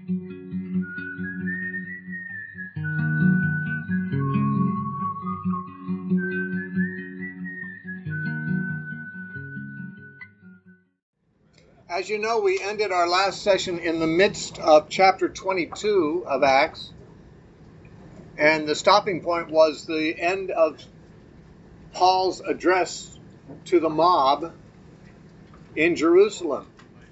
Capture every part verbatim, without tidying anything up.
As you know, we ended our last session in the midst of chapter twenty-two of Acts, and the stopping point was the end of Paul's address to the mob in Jerusalem.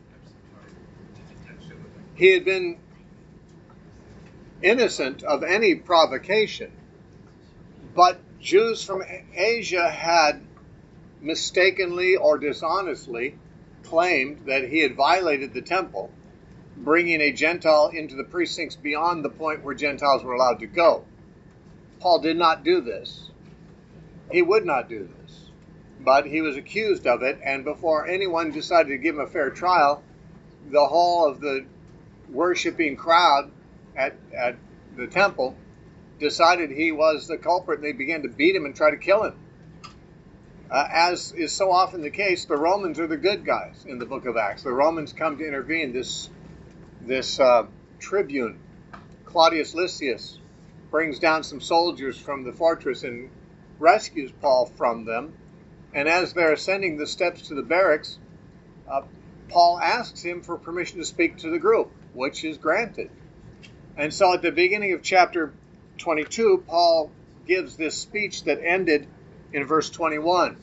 He had been innocent of any provocation, but Jews from Asia had mistakenly or dishonestly claimed that he had violated the temple, bringing a Gentile into the precincts beyond the point where Gentiles were allowed to go. Paul did not do this. He would not do this. But he was accused of it, and before anyone decided to give him a fair trial, the whole of the worshiping crowd at, at the temple decided he was the culprit, and they began to beat him and try to kill him. Uh, as is so often the case, the Romans are the good guys in the book of Acts. The Romans come to intervene. This, this uh, tribune, Claudius Lysias, brings down some soldiers from the fortress and rescues Paul from them. And as they're ascending the steps to the barracks, uh, Paul asks him for permission to speak to the group, which is granted. And so at the beginning of chapter twenty-two, Paul gives this speech that ended in verse twenty-one.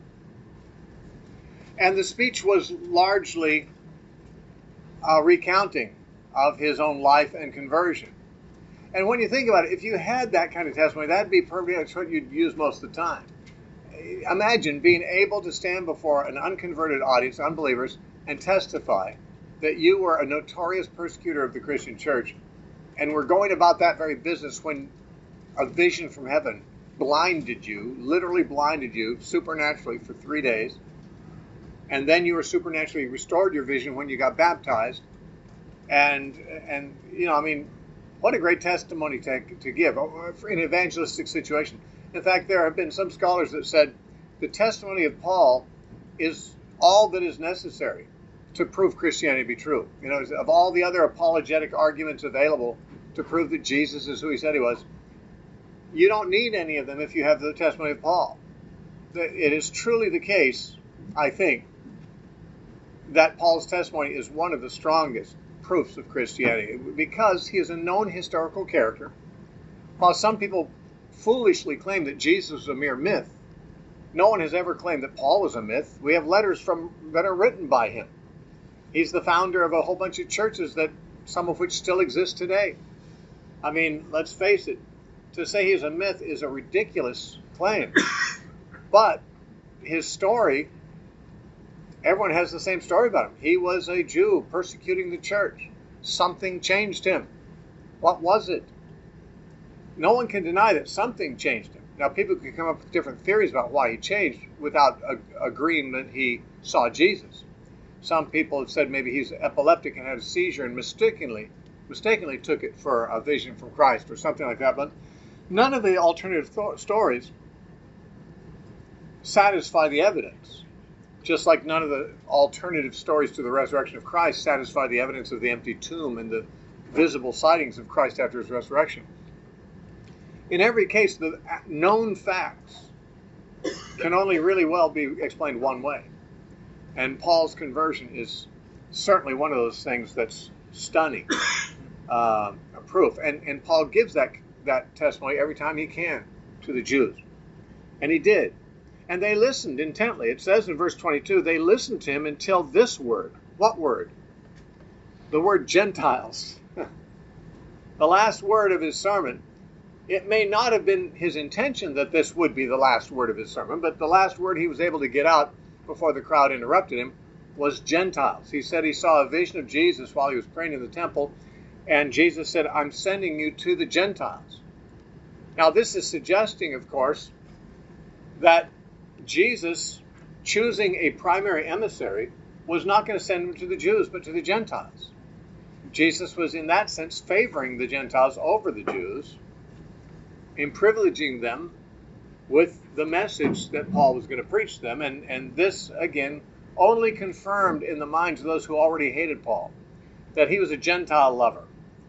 And the speech was largely a recounting of his own life and conversion. And when you think about it, if you had that kind of testimony, that'd be perfect. That's what you'd use most of the time. Imagine being able to stand before an unconverted audience, unbelievers, and testify that you were a notorious persecutor of the Christian church and were going about that very business when a vision from heaven blinded you, literally blinded you supernaturally for three days, and then you were supernaturally restored your vision when you got baptized. And, and you know, I mean, what a great testimony to, to give in an evangelistic situation. In fact, there have been some scholars that said the testimony of Paul is all that is necessary to prove Christianity to be true. You know, of all the other apologetic arguments available to prove that Jesus is who he said he was, you don't need any of them if you have the testimony of Paul. It is truly the case, I think, that Paul's testimony is one of the strongest proofs of Christianity because he is a known historical character. While some people foolishly claim that Jesus was a mere myth, no one has ever claimed that Paul was a myth. We have letters from that are written by him. He's the founder of a whole bunch of churches, that some of which still exist today. I mean, let's face it, to say he's a myth is a ridiculous claim. But his story, everyone has the same story about him. He was a Jew persecuting the church. Something changed him. What was it? No one can deny that something changed him. Now, people can come up with different theories about why he changed without a- agreeing that he saw Jesus. Some people have said maybe he's epileptic and had a seizure and mistakenly, mistakenly took it for a vision from Christ or something like that. But none of the alternative th- stories satisfy the evidence, just like none of the alternative stories to the resurrection of Christ satisfy the evidence of the empty tomb and the visible sightings of Christ after his resurrection. In every case, the known facts can only really well be explained one way. And Paul's conversion is certainly one of those things that's stunning uh, proof. And, and Paul gives that, that testimony every time he can to the Jews. And he did. And they listened intently. It says in verse twenty-two, they listened to him until this word. What word? The word Gentiles. The last word of his sermon. It may not have been his intention that this would be the last word of his sermon, but the last word he was able to get out before the crowd interrupted him was Gentiles. He said he saw a vision of Jesus while he was praying in the temple, and Jesus said, I'm sending you to the Gentiles. Now, this is suggesting, of course, that Jesus, choosing a primary emissary, was not going to send him to the Jews, but to the Gentiles. Jesus was, in that sense, favoring the Gentiles over the Jews, in privileging them with the message that Paul was going to preach to them. And, and this, again, only confirmed in the minds of those who already hated Paul that he was a Gentile lover.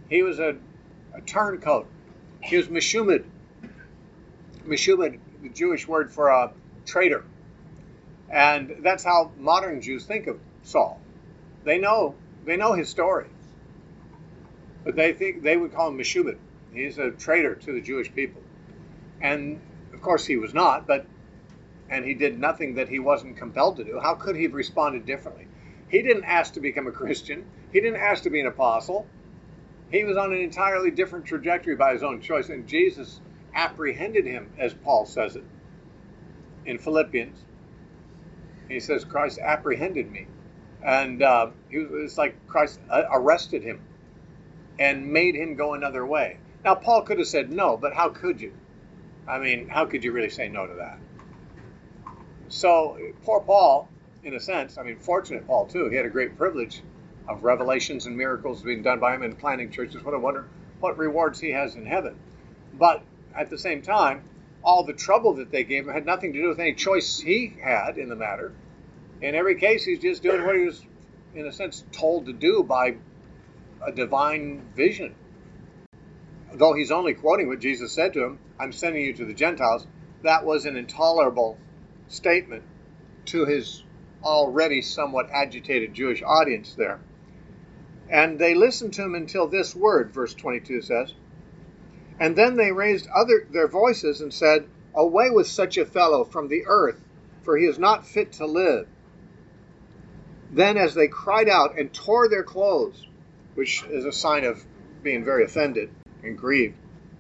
He was a, a turncoat. He was Meshumad. Meshumad, the Jewish word for a traitor. And that's how modern Jews think of Saul. They know they know his story. But they think they would call him Meshumad. He's a traitor to the Jewish people. And of course he was not, but and he did nothing that he wasn't compelled to do. How could he have responded differently? He didn't ask to become a Christian. He didn't ask to be an apostle. He was on an entirely different trajectory by his own choice, and Jesus apprehended him, as Paul says it in Philippians. He says, Christ apprehended me. And uh, he was, it's like Christ arrested him and made him go another way. Now, Paul could have said no, but how could you? I mean, how could you really say no to that? So, poor Paul, in a sense, I mean, fortunate Paul, too. He had a great privilege of revelations and miracles being done by him and planting churches. What a wonder, what rewards he has in heaven. But at the same time, all the trouble that they gave him had nothing to do with any choice he had in the matter. In every case, he's just doing what he was, in a sense, told to do by a divine vision. Though he's only quoting what Jesus said to him, I'm sending you to the Gentiles, that was an intolerable statement to his already somewhat agitated Jewish audience there. And they listened to him until this word, verse twenty-two says, and then they raised other their voices and said, away with such a fellow from the earth, for he is not fit to live. Then as they cried out and tore their clothes, which is a sign of being very offended and grieved,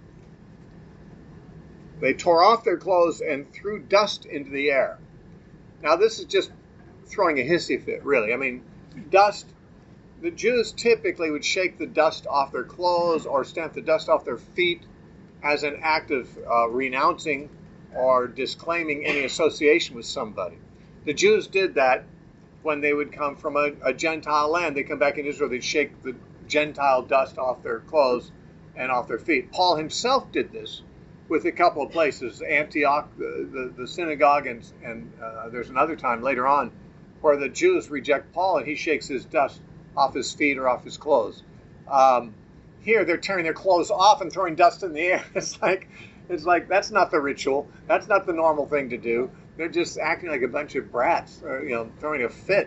they tore off their clothes and threw dust into the air. Now this is just throwing a hissy fit, really. I mean, dust, the Jews typically would shake the dust off their clothes or stamp the dust off their feet as an act of uh, renouncing or disclaiming any association with somebody. The Jews did that when they would come from a, a Gentile land. They come back in Israel, they'd shake the Gentile dust off their clothes and off their feet. Paul himself did this with a couple of places, Antioch, the, the, the synagogue, and, and uh, there's another time later on where the Jews reject Paul and he shakes his dust off his feet or off his clothes. Um, here they're tearing their clothes off and throwing dust in the air. It's like, it's like that's not the ritual. That's not the normal thing to do. They're just acting like a bunch of brats, or, you know, throwing a fit.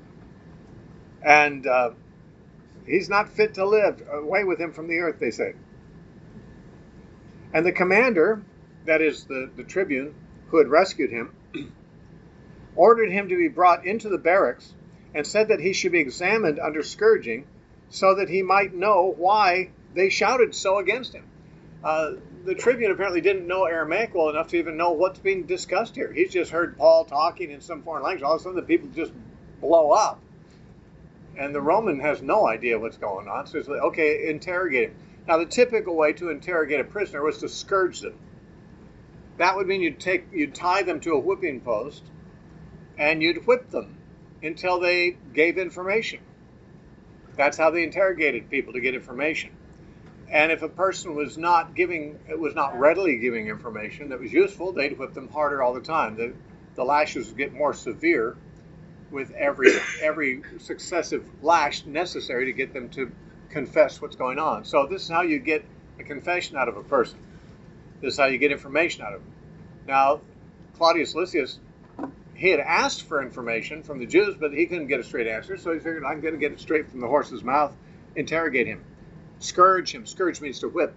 And uh, he's not fit to live. Away with him from the earth, they say. And the commander, that is the, the tribune who had rescued him, ordered him to be brought into the barracks and said that he should be examined under scourging so that he might know why they shouted so against him. Uh, the tribune apparently didn't know Aramaic well enough to even know what's being discussed here. He's just heard Paul talking in some foreign language. All of a sudden the people just blow up. And the Roman has no idea what's going on. So it's like, okay, interrogate him. Now the typical way to interrogate a prisoner was to scourge them. That would mean you'd take, you'd tie them to a whipping post and you'd whip them until they gave information. That's how they interrogated people, to get information. And if a person was not giving, it was not readily giving information that was useful, they'd whip them harder all the time. The, the lashes would get more severe with every every successive lash necessary to get them to confess what's going on. So this is how you get a confession out of a person. This is how you get information out of them. Now, Claudius Lysias, he had asked for information from the Jews, but he couldn't get a straight answer, so he figured, I'm going to get it straight from the horse's mouth, interrogate him. Scourge him. Scourge means to whip.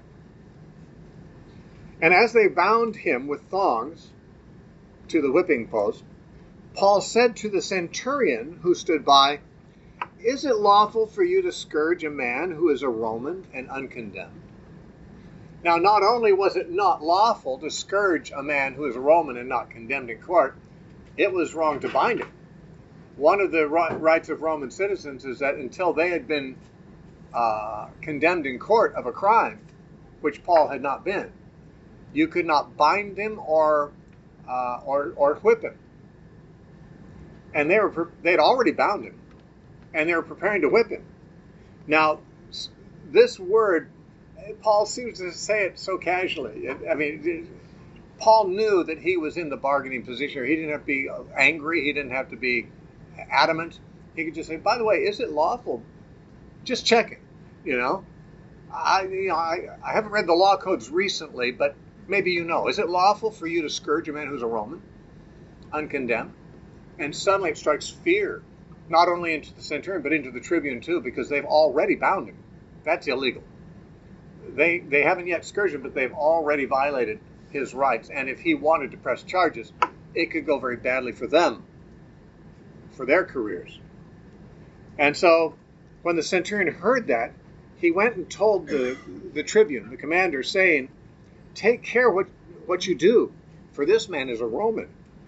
And as they bound him with thongs to the whipping post, Paul said to the centurion who stood by, is it lawful for you to scourge a man who is a Roman and uncondemned? Now, not only was it not lawful to scourge a man who is a Roman and not condemned in court, it was wrong to bind him. One of the rights of Roman citizens is that until they had been uh, condemned in court of a crime, which Paul had not been, you could not bind him or uh, or, or whip him. And they were they had already bound him, and they were preparing to whip him. Now, this word, Paul seems to say it so casually. I mean, Paul knew that he was in the bargaining position. He didn't have to be angry. He didn't have to be adamant. He could just say, by the way, is it lawful? Just check it, you know. I, you know, I, I haven't read the law codes recently, but maybe you know. Is it lawful for you to scourge a man who's a Roman, uncondemned? And suddenly it strikes fear, not only into the centurion, but into the tribune too, because they've already bound him. That's illegal. They they haven't yet scourged him, but they've already violated his rights. And if he wanted to press charges, it could go very badly for them, for their careers. And so when the centurion heard that, he went and told the, the tribune, the commander, saying, "Take care what, what you do, for this man is a Roman."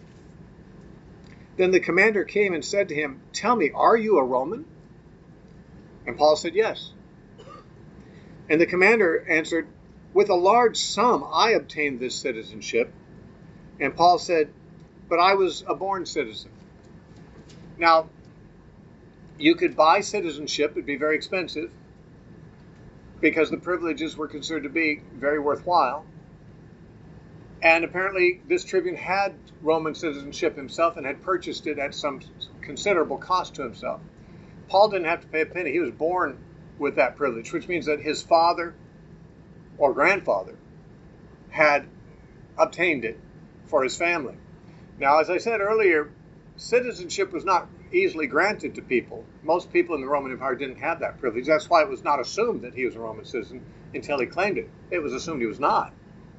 Then the commander came and said to him, "Tell me, are you a Roman?" And Paul said, "Yes." And the commander answered, "With a large sum I obtained this citizenship." And Paul said, "But I was a born citizen." Now, you could buy citizenship. It'd be very expensive because the privileges were considered to be very worthwhile. And apparently this tribune had Roman citizenship himself and had purchased it at some considerable cost to himself. Paul didn't have to pay a penny. He was born with that privilege, which means that his father or grandfather had obtained it for his family. Now, as I said earlier, citizenship was not easily granted to people. Most people in the Roman Empire didn't have that privilege. That's why it was not assumed that he was a Roman citizen until he claimed it. It was assumed he was not.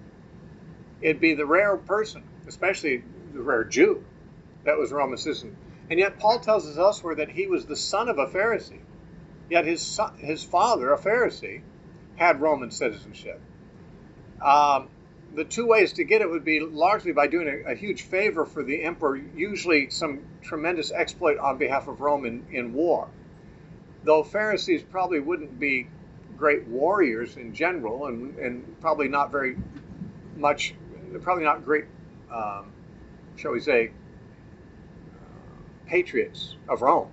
It'd be the rare person, especially the rare Jew, that was a Roman citizen. And yet Paul tells us elsewhere that he was the son of a Pharisee. Yet his son, his father, a Pharisee, had Roman citizenship. Um, the two ways to get it would be largely by doing a, a huge favor for the emperor, usually some tremendous exploit on behalf of Rome in, in war. Though Pharisees probably wouldn't be great warriors in general, and, and probably not very much, probably not great, um, shall we say, patriots of Rome.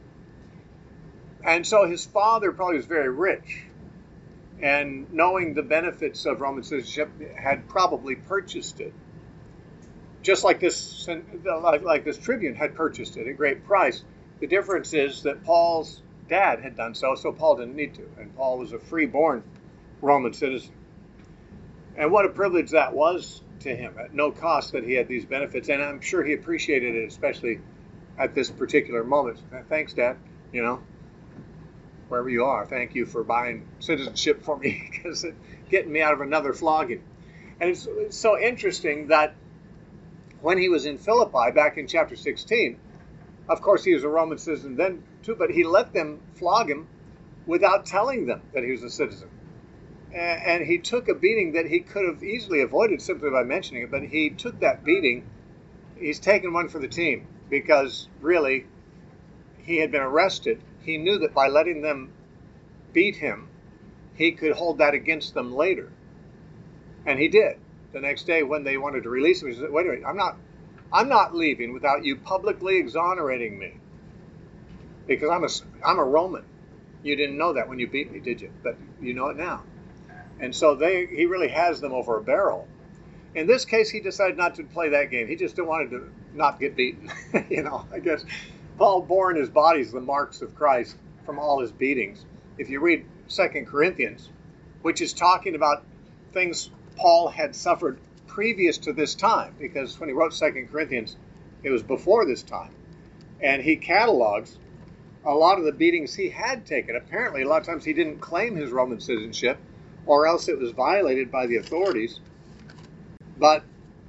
And so his father probably was very rich, and knowing the benefits of Roman citizenship had probably purchased it. Just like this, like, like this tribune had purchased it at great price. The difference is that Paul's dad had done so, so Paul didn't need to. And Paul was a free-born Roman citizen. And what a privilege that was to him, at no cost that he had these benefits. And I'm sure he appreciated it, especially at this particular moment. Thanks, Dad, you know, wherever you are. Thank you for buying citizenship for me, because it's getting me out of another flogging. And it's, it's so interesting that when he was in Philippi back in chapter sixteen, of course he was a Roman citizen then too, but he let them flog him without telling them that he was a citizen. And he took a beating that he could have easily avoided simply by mentioning it, but he took that beating. He's taken one for the team, because really he had been arrested. He knew that by letting them beat him, he could hold that against them later. And he did. The next day when they wanted to release him, he said, wait a minute, I'm not, I'm not leaving without you publicly exonerating me, because I'm a, I'm a Roman. You didn't know that when you beat me, did you? But you know it now. And so they, he really has them over a barrel. In this case, he decided not to play that game. He just wanted to not get beaten. You know, I guess Paul bore in his body the marks of Christ from all his beatings. If you read Second Corinthians, which is talking about things Paul had suffered previous to this time, because when he wrote Second Corinthians, it was before this time. And he catalogs a lot of the beatings he had taken. Apparently, a lot of times he didn't claim his Roman citizenship, or else it was violated by the authorities. But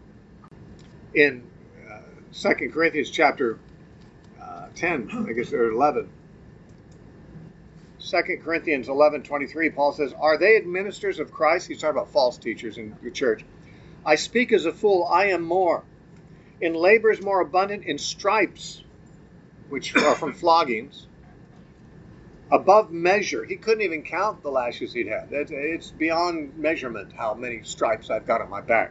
in uh, Second Corinthians chapter uh, ten, I guess, or eleven, Second Corinthians eleven twenty-three, Paul says, "Are they ministers of Christ?" He's talking about false teachers in the church. "I speak as a fool, I am more. In labors more abundant, in stripes," which are from floggings, "above measure." He couldn't even count the lashes he'd had. It's beyond measurement how many stripes I've got on my back.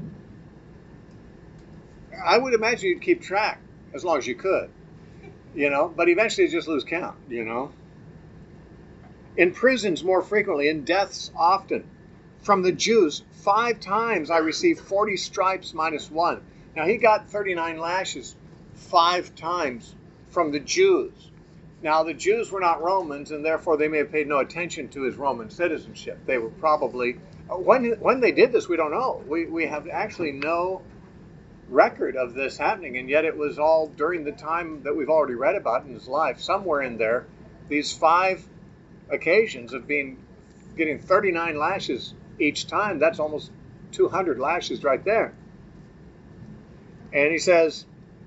I would imagine you'd keep track as long as you could, you know, but eventually you just lose count, you know. "In prisons more frequently, in deaths often. From the Jews, five times I received forty stripes minus one." Now he got thirty-nine lashes five times from the Jews. Now, the Jews were not Romans, and therefore they may have paid no attention to his Roman citizenship. They were probably, when, when they did this, we don't know. We, we have actually no record of this happening, and yet it was all during the time that we've already read about in his life. Somewhere in there, these five occasions of being getting thirty-nine lashes each time, that's almost two hundred lashes right there. And he says,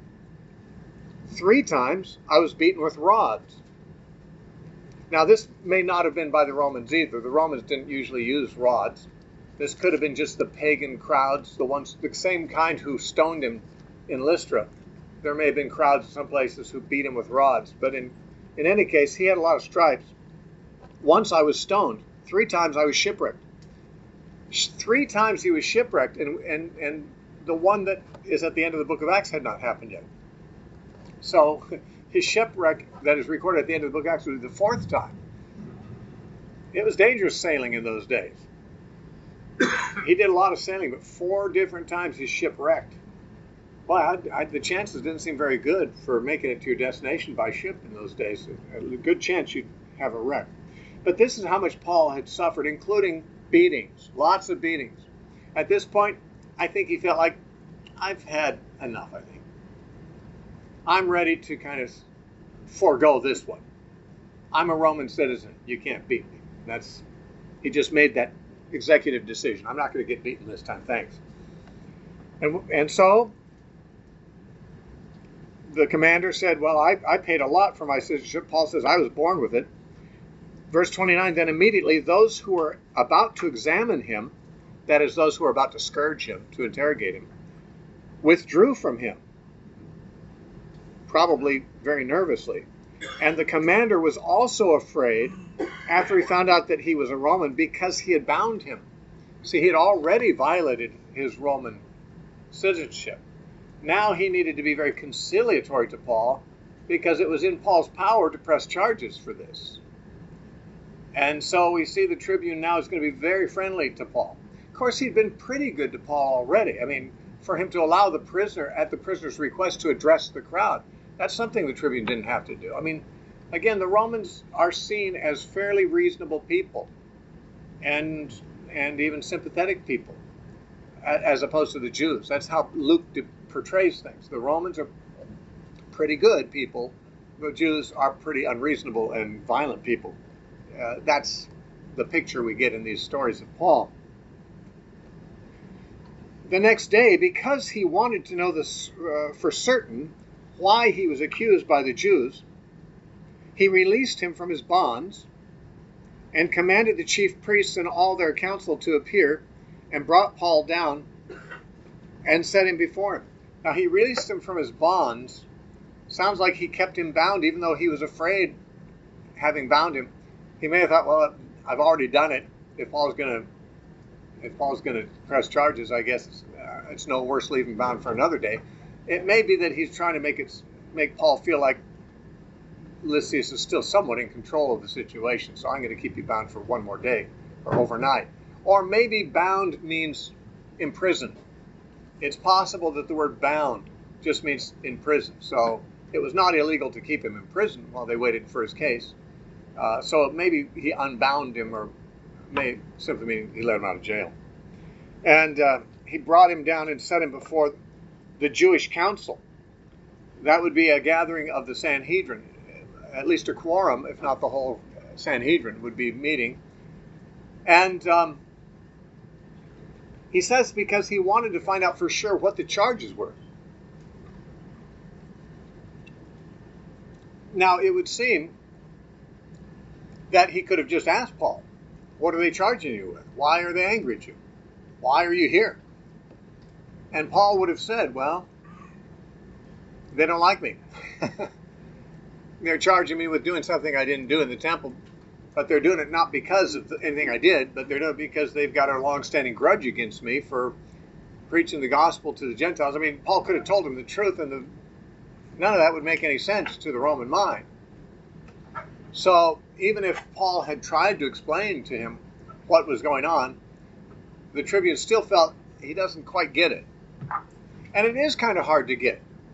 three times I was beaten with rods. Now, this may not have been by the Romans either. The Romans didn't usually use rods. This could have been just the pagan crowds, the ones, the same kind who stoned him in Lystra. There may have been crowds in some places who beat him with rods. But in, in any case, he had a lot of stripes. Once I was stoned. Three times I was shipwrecked. Three times he was shipwrecked, and, and, and the one that is at the end of the book of Acts had not happened yet. So his shipwreck that is recorded at the end of the book of Acts was the fourth time. It was dangerous sailing in those days. He did a lot of sailing, but four different times he's shipwrecked. Boy, I, I, the chances didn't seem very good for making it to your destination by ship in those days. A good chance you'd have a wreck. But this is how much Paul had suffered, including beatings, lots of beatings. At this point, I think he felt like, I've had enough, I think. I'm ready to kind of forego this one. I'm a Roman citizen. You can't beat me. That's, he just made that executive decision. I'm not going to get beaten this time, thanks. And, and so the commander said, well, I, I paid a lot for my citizenship. Paul says, I was born with it. Verse twenty-nine, then immediately those who were about to examine him, that is, those who were about to scourge him, to interrogate him, withdrew from him, probably very nervously. And the commander was also afraid after he found out that he was a Roman, because he had bound him. See, he had already violated his Roman citizenship. Now he needed to be very conciliatory to Paul, because it was in Paul's power to press charges for this. And so we see the tribune now is going to be very friendly to Paul. Of course, he'd been pretty good to Paul already. I mean, for him to allow the prisoner, at the prisoner's request, to address the crowd, that's something the tribune didn't have to do. I mean, again, the Romans are seen as fairly reasonable people and and even sympathetic people, as opposed to the Jews. That's how Luke portrays things. The Romans are pretty good people. The Jews are pretty unreasonable and violent people. Uh, that's the picture we get in these stories of Paul. The next day, because he wanted to know this uh, for certain why he was accused by the Jews, he released him from his bonds and commanded the chief priests and all their council to appear, and brought Paul down and set him before him. Now, he released him from his bonds. Sounds like he kept him bound, even though he was afraid, having bound him. He may have thought, well, I've already done it. If Paul's going to, if Paul's going to press charges, I guess it's, uh, it's no worse leaving bound for another day. It may be that he's trying to make it make Paul feel like Lysias is still somewhat in control of the situation, so I'm going to keep you bound for one more day or overnight. Or maybe bound means imprisoned. It's possible that the word bound just means in prison. So it was not illegal to keep him in prison while they waited for his case. Uh, so maybe he unbound him, or may simply mean he let him out of jail. And uh, he brought him down and set him before the Jewish council. That would be a gathering of the Sanhedrin. At least a quorum, if not the whole Sanhedrin, would be meeting. And um, he says because he wanted to find out for sure what the charges were. Now, it would seem that he could have just asked Paul, what are they charging you with? Why are they angry at you? Why are you here? And Paul would have said, well, they don't like me. They're charging me with doing something I didn't do in the temple, but they're doing it not because of anything I did, but they're doing it because they've got a long-standing grudge against me for preaching the gospel to the Gentiles. I mean, Paul could have told them the truth, and the, none of that would make any sense to the Roman mind. So even if Paul had tried to explain to him what was going on, the tribune still felt he doesn't quite get it. And it is kind of hard to get.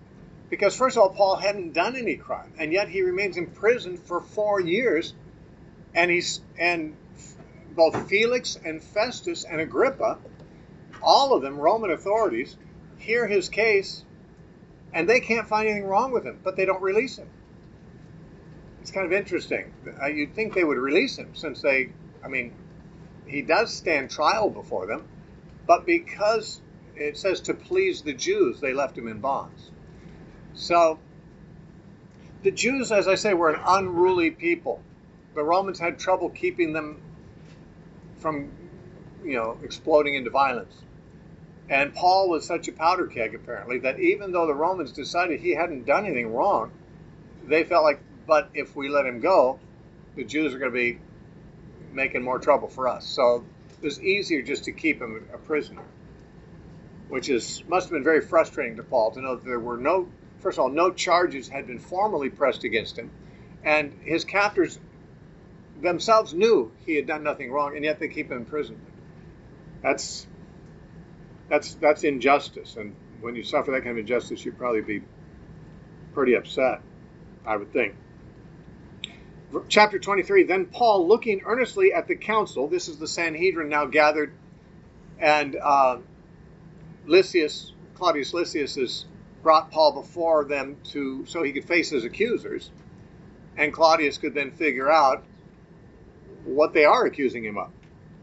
Because first of all, Paul hadn't done any crime, and yet he remains in prison for four years, and he's and both Felix and Festus and Agrippa, all of them Roman authorities, hear his case, and they can't find anything wrong with him, but they don't release him. It's kind of interesting. Uh, you'd think they would release him, since they, I mean, he does stand trial before them, but because it says to please the Jews, they left him in bonds. So the Jews, as I say, were an unruly people. The Romans had trouble keeping them from, you know, exploding into violence. And Paul was such a powder keg, apparently, that even though the Romans decided he hadn't done anything wrong, they felt like, but if we let him go, the Jews are going to be making more trouble for us. So it was easier just to keep him a prisoner, which is must have been very frustrating to Paul to know that there were no, first of all, no charges had been formally pressed against him, and his captors themselves knew he had done nothing wrong, and yet they keep him in prison. That's that's that's injustice, and when you suffer that kind of injustice, you'd probably be pretty upset, I would think. Chapter twenty-three, then Paul, looking earnestly at the council, this is the Sanhedrin now gathered, and uh, Lysias, Claudius Lysias, has brought Paul before them to so he could face his accusers, and Claudius could then figure out what they are accusing him of.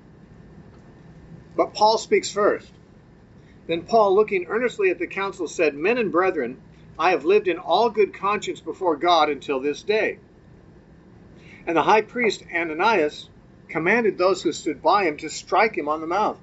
But Paul speaks first. Then Paul, looking earnestly at the council, said, Men and brethren, I have lived in all good conscience before God until this day. And the high priest Ananias commanded those who stood by him to strike him on the mouth.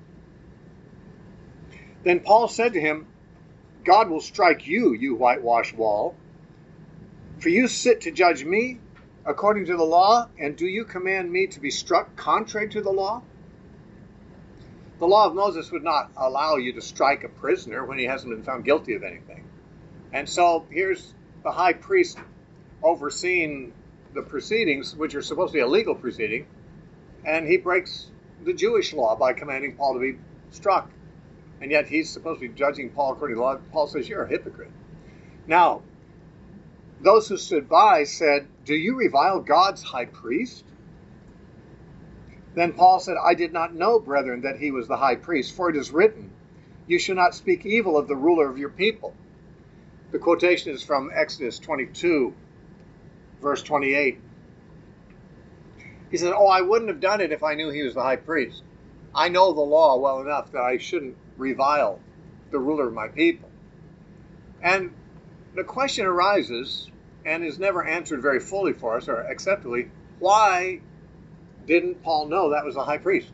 Then Paul said to him, God will strike you, you whitewashed wall. For you sit to judge me according to the law, and do you command me to be struck contrary to the law? The law of Moses would not allow you to strike a prisoner when he hasn't been found guilty of anything. And so here's the high priest overseeing the proceedings, which are supposed to be a legal proceeding, and he breaks the Jewish law by commanding Paul to be struck. And yet he's supposed to be judging Paul according to the law. Paul says, you're a hypocrite. Now, those who stood by said, do you revile God's high priest? Then Paul said, I did not know, brethren, that he was the high priest, for it is written, you shall not speak evil of the ruler of your people. The quotation is from Exodus twenty-two, verse twenty-eight. He said, oh, I wouldn't have done it if I knew he was the high priest. I know the law well enough that I shouldn't revile the ruler of my people. And the question arises, and is never answered very fully for us, or acceptably, why didn't Paul know that was the high priest?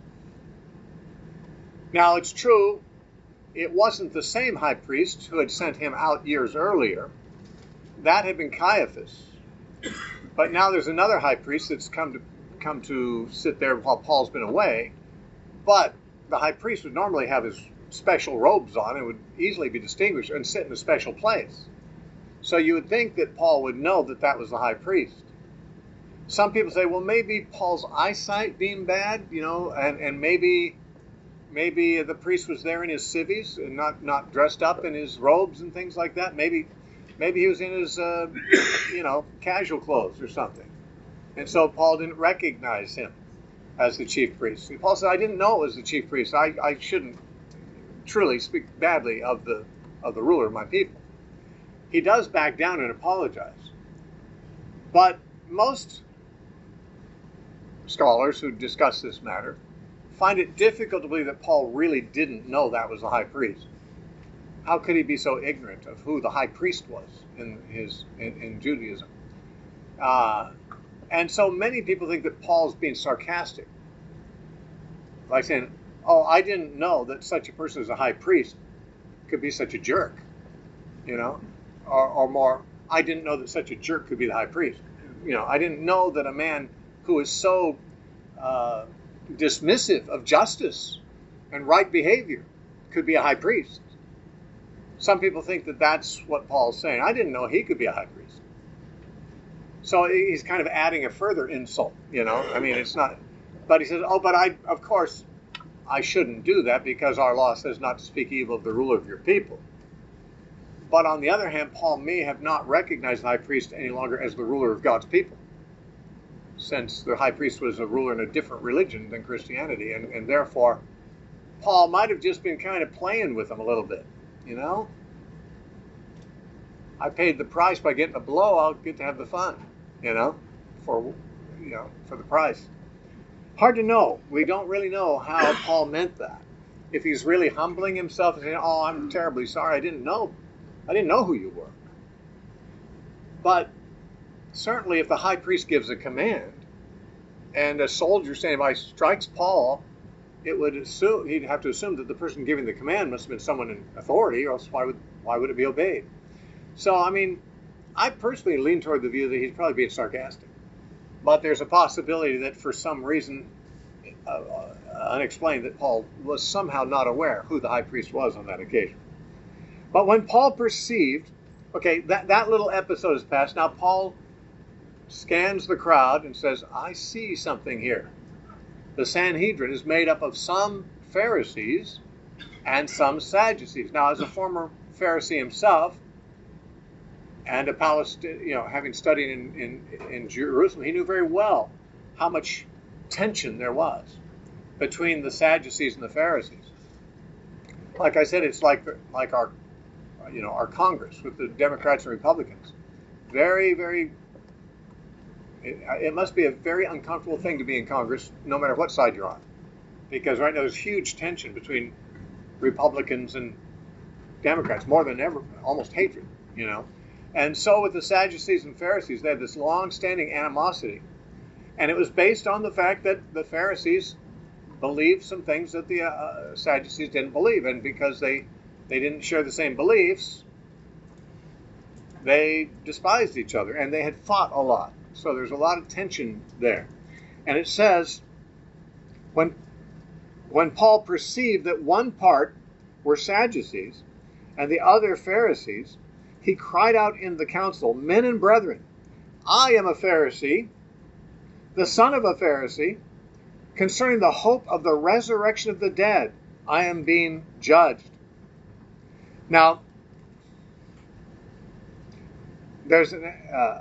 Now, it's true, it wasn't the same high priest who had sent him out years earlier. That had been Caiaphas. But now there's another high priest that's come to come to sit there while Paul's been away. But the high priest would normally have his special robes on and would easily be distinguished and sit in a special place. So you would think that Paul would know that that was the high priest. Some people say, well, maybe Paul's eyesight being bad, you know, and, and maybe maybe the priest was there in his civvies and not, not dressed up in his robes and things like that. Maybe maybe he was in his, uh, you know, casual clothes or something. And so Paul didn't recognize him as the chief priest. And Paul said, I didn't know it was the chief priest. I, I shouldn't truly speak badly of the of the ruler of my people. He does back down and apologize. But most scholars who discuss this matter find it difficult to believe that Paul really didn't know that was the high priest. How could he be so ignorant of who the high priest was in his in, in Judaism? Uh, and so many people think that Paul's being sarcastic, like saying, "Oh, I didn't know that such a person as a high priest could be such a jerk," you know, or, or more, "I didn't know that such a jerk could be the high priest." You know, I didn't know that a man who is so uh, dismissive of justice and right behavior could be a high priest. Some people think that that's what Paul's saying. I didn't know he could be a high priest. So he's kind of adding a further insult, you know. I mean, it's not, but he says, oh, but I, of course, I shouldn't do that because our law says not to speak evil of the ruler of your people. But on the other hand, Paul may have not recognized the high priest any longer as the ruler of God's people, since the high priest was a ruler in a different religion than Christianity, and, and therefore Paul might have just been kind of playing with him a little bit, you know? I paid the price by getting a blow, I'll get to have the fun, you know, for, you know, for the price. Hard to know. We don't really know how Paul meant that. If he's really humbling himself and saying, oh, I'm terribly sorry, I didn't know. I didn't know who you were. But certainly if the high priest gives a command and a soldier standing by strikes Paul, it would assume, he'd have to assume that the person giving the command must have been someone in authority, or else why would, why would it be obeyed? So, I mean, I personally lean toward the view that he's probably being sarcastic. But there's a possibility that for some reason uh, uh, unexplained that Paul was somehow not aware who the high priest was on that occasion. But when Paul perceived, okay, that, that little episode has passed. Now Paul scans the crowd and says, I see something here. The Sanhedrin is made up of some Pharisees and some Sadducees. Now, as a former Pharisee himself, and a Palestinian, you know, having studied in, in, in Jerusalem, he knew very well how much tension there was between the Sadducees and the Pharisees. Like I said, it's like like our, you know, our Congress with the Democrats and Republicans. Very, very. It, it must be a very uncomfortable thing to be in Congress, no matter what side you're on, because right now there's huge tension between Republicans and Democrats, more than ever, almost hatred, you know. And so with the Sadducees and Pharisees, they had this long-standing animosity. And it was based on the fact that the Pharisees believed some things that the uh, Sadducees didn't believe. And because they, they didn't share the same beliefs, they despised each other. And they had fought a lot. So there's a lot of tension there. And it says, when, when Paul perceived that one part were Sadducees and the other Pharisees, he cried out in the council, men and brethren, I am a Pharisee, the son of a Pharisee. Concerning the hope of the resurrection of the dead, I am being judged. Now, there's an, uh,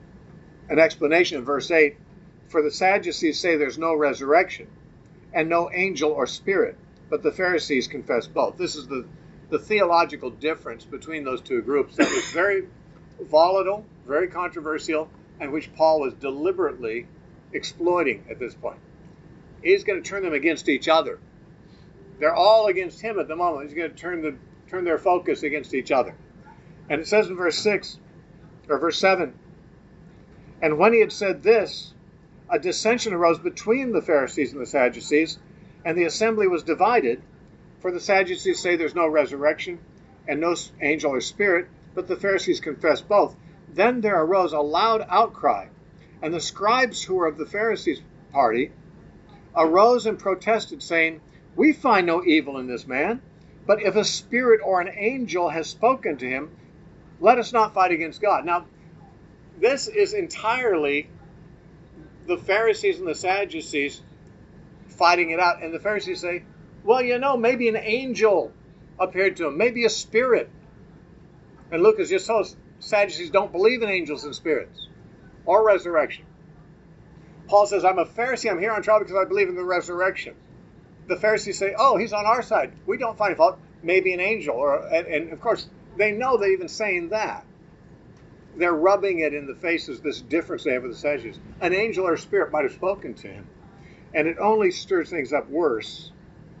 an explanation in verse eight. For the Sadducees say there's no resurrection and no angel or spirit, but the Pharisees confess both. This is the the theological difference between those two groups that was very volatile, very controversial, and which Paul was deliberately exploiting at this point. He's going to turn them against each other. They're all against him at the moment. He's going to turn the turn their focus against each other. And it says in verse six, or verse seven, and when he had said this, a dissension arose between the Pharisees and the Sadducees, and the assembly was divided. For the Sadducees say there's no resurrection and no angel or spirit, but the Pharisees confess both. Then there arose a loud outcry, and the scribes who were of the Pharisees' party arose and protested, saying, we find no evil in this man, but if a spirit or an angel has spoken to him, let us not fight against God. Now, this is entirely the Pharisees and the Sadducees fighting it out, and the Pharisees say, well, you know, maybe an angel appeared to him, maybe a spirit. And Luke has just told us Sadducees don't believe in angels and spirits or resurrection. Paul says, I'm a Pharisee, I'm here on trial because I believe in the resurrection. The Pharisees say, oh, he's on our side. We don't find fault. Maybe an angel. Or, and, and of course, they know they're even saying that. They're rubbing it in the faces, this difference they have with the Sadducees. An angel or a spirit might have spoken to him. And it only stirs things up worse.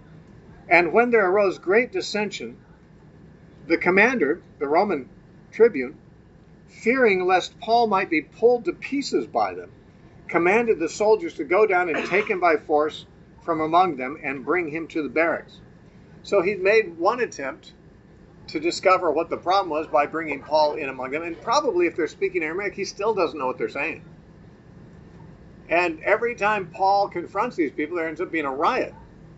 And when there arose great dissension, the commander, the Roman tribune, fearing lest Paul might be pulled to pieces by them, commanded the soldiers to go down and take him by force from among them and bring him to the barracks. So he made one attempt to discover what the problem was by bringing Paul in among them. And probably if they're speaking Aramaic, he still doesn't know what they're saying. And every time Paul confronts these people, there ends up being a riot.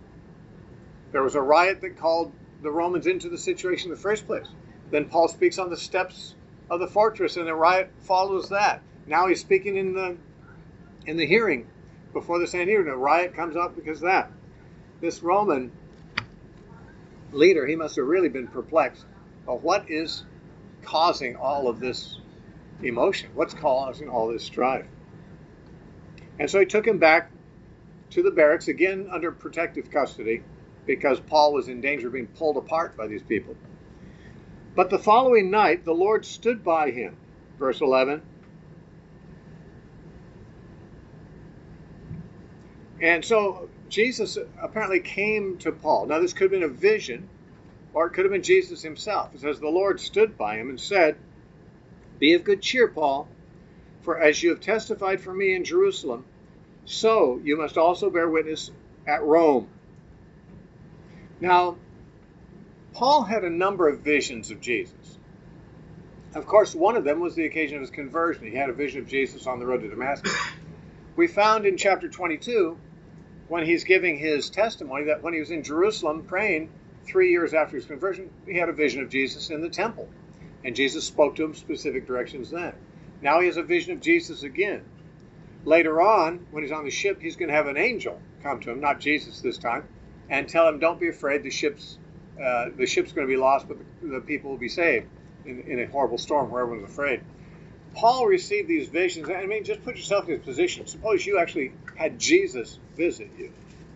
There was a riot that called the Romans into the situation in the first place. Then Paul speaks on the steps of the fortress, and the riot follows that. Now he's speaking in the in the hearing before the Sanhedrin. A riot comes up because of that. This Roman leader, he must have really been perplexed. Well, what is causing all of this emotion? What's causing all this strife? And so he took him back to the barracks, again under protective custody, because Paul was in danger of being pulled apart by these people. But the following night, the Lord stood by him. Verse eleven. And so Jesus apparently came to Paul. Now, this could have been a vision, or it could have been Jesus himself. It says, the Lord stood by him and said, be of good cheer, Paul, for as you have testified for me in Jerusalem, so you must also bear witness at Rome. Now, Paul had a number of visions of Jesus. Of course, one of them was the occasion of his conversion. He had a vision of Jesus on the road to Damascus. We found in chapter twenty-two, when he's giving his testimony, that when he was in Jerusalem praying three years after his conversion, he had a vision of Jesus in the temple. And Jesus spoke to him specific directions then. Now he has a vision of Jesus again. Later on, when he's on the ship, he's going to have an angel come to him, not Jesus this time, and tell him, don't be afraid, the ship's, uh, the ship's going to be lost, but the, the people will be saved in, in a horrible storm where everyone's afraid. Paul received these visions. I mean, just put yourself in his position. Suppose you actually had Jesus visit you.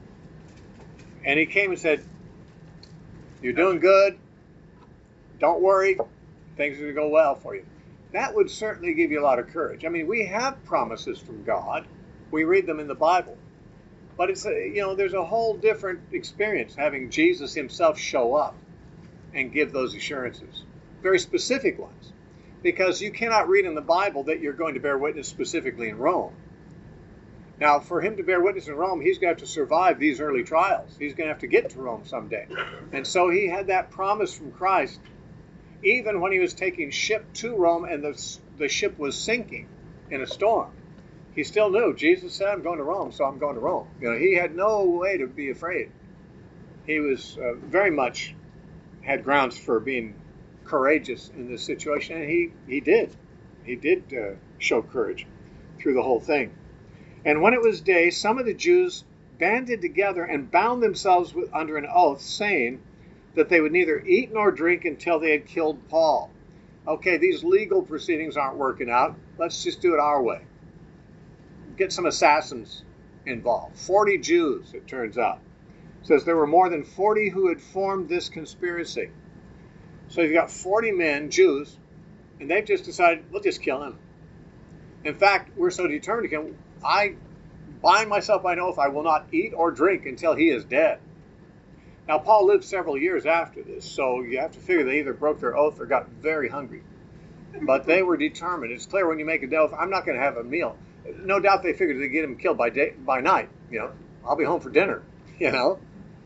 And he came and said, you're doing good. Don't worry. Things are going to go well for you. That would certainly give you a lot of courage. I mean, we have promises from God. We read them in the Bible. But it's a, you know, there's a whole different experience having Jesus himself show up and give those assurances. Very specific ones. Because you cannot read in the Bible that you're going to bear witness specifically in Rome. Now, for him to bear witness in Rome, he's going to have to survive these early trials. He's going to have to get to Rome someday. And so he had that promise from Christ, even when he was taking ship to Rome and the, the ship was sinking in a storm. He still knew, Jesus said, I'm going to Rome, so I'm going to Rome. You know, he had no way to be afraid. He was uh, very much had grounds for being courageous in this situation, and he, he did. He did uh, show courage through the whole thing. And when it was day, some of the Jews banded together and bound themselves with, under an oath, saying that they would neither eat nor drink until they had killed Paul. Okay, these legal proceedings aren't working out. Let's just do it our way. Get some assassins involved. Forty Jews, it turns out. It says there were more than forty who had formed this conspiracy. So you've got forty men, Jews, and they've just decided, we'll just kill him. In fact, we're so determined to kill him, I bind myself by an oath, I will not eat or drink until he is dead. Now, Paul lived several years after this, so you have to figure they either broke their oath or got very hungry. But they were determined. It's clear when you make a oath, I'm not going to have a meal. No doubt they figured they'd get him killed by day, by night. You know, I'll be home for dinner, you know.